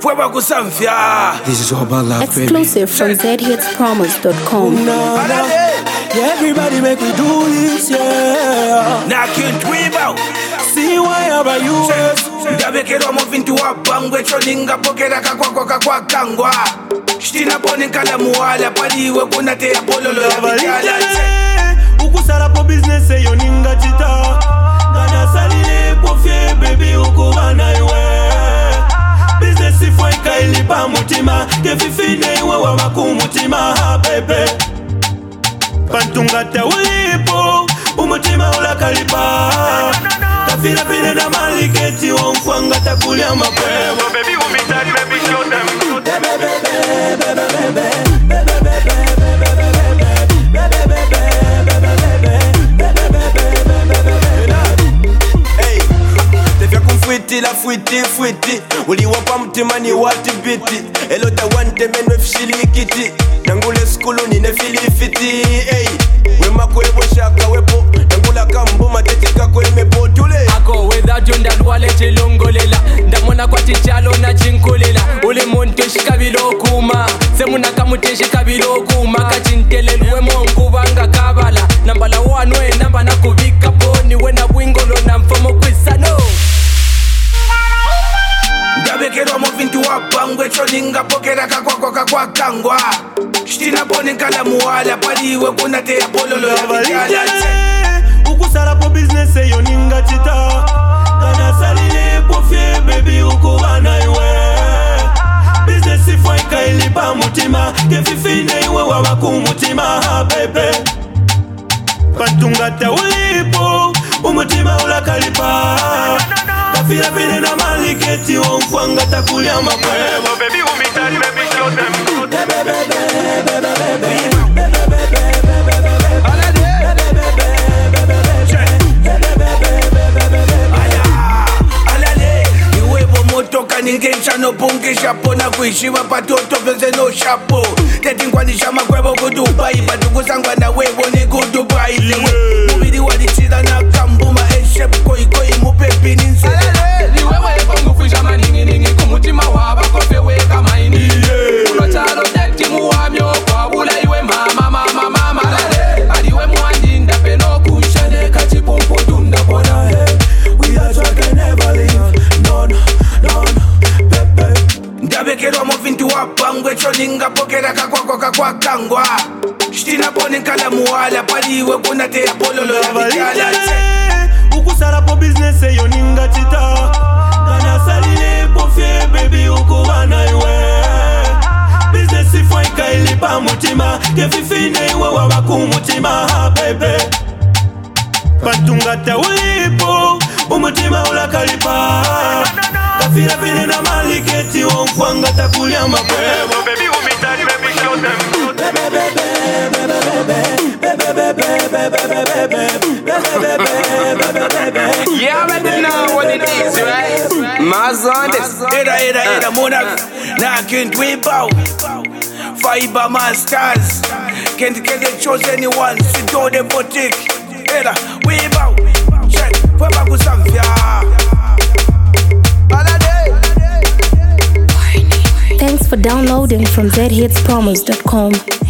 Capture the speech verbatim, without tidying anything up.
Fuego Kusamfia. This is all about love, Exclusive baby. from z hits promos dot com. No, no. Yeah, everybody make me do this, yeah. Now can't we bow? See why about you? Ndabekero movintu wapangwe cholinga pokera kakwa kakwa kangwa. Shtina pone kala muala paliwe kuna te apololo ya vitala. Ukusara po business yo ninga chita. Gana salile po fie baby ukubana iwe. Business ifo ikailipa mutima. Kefifine iwe wawaku mutima baby. Pantungata ulipo umutima ulakalipa. Kafila file na maliketi wamfwanga takulia mapema. Baby umitari baby show them. Baby baby baby Fwiti la fwiti fwiti uliwapa mtima ni wati biti elota wante menwe fshilikiti nangule skulu nine filifiti hey. Wema kwebo shaka wepo nangula kambo matetika kweme potule ako weda junda lwale chilongolela ndamona kwa tichalo na chinkulela uli muntu shikabilo kuma semuna kamute shikabilo kuma kachintele lwe mongu banga kabala nambala wanwe namba na kubika poni wena bwingolo na mfomo kwisano Ndabekero movintu wapangwe cholinga pokera kakwa kakwa kangwa. Shtina pone kala muala paliwe kuna te apololo ya vitala. Ukusara po business yo ninga chita. Gana salile po fie baby ukubana iwe. Business ifo ikailipa mutima. Kefifine iwe wawaku mutima baby. Pantungata ulipo umutima ulakalipa. Kafila file na maliketi wamfwanga takulia mapema. Baby umitari baby show them. Baby baby baby Ningencha no pungi shapo na kuishiwa patoto veze no shapo. Tetingwanisha makwebo kudubai batukusangwa na webo ni kudubai lewe. Mubidi walichida na kambuma eshep koi koi mupepi ninse. Ni wewe kongu fwisha maningi ningi kumutima waba kope weka maini. Uno chalo dekti muamyo kwa ula iwe mama mama mama. Aliwe muandinda peno kushane kachipompo tunda bona he. We are drunk and never leave. None, none. Ndabekero movintu wapangwe cholinga pokera kakwa kakwa kangwa. Shtina pone kala muala paliwe kuna te apololo ya vitala. Ukusara po business yo ninga chita. Gana salile po fie baby ukubana iwe. Business ifo ikailipa mutima. Kefifine iwe wawaku mutima baby. Pantungata ulipo umutima ulakalipa. Kafila file na maliketi wamfwanga takulia mapema. Baby umitari baby show them. Baby baby Yeah, I already know what it is, right? Mazon this. Era era era monarch. Now can't we bow? Fiber masters. Can't get chose anyone. Sit on the boutique. Era we bow. Check. Fuego Kusamfia. Thanks for downloading from z hits promos dot com.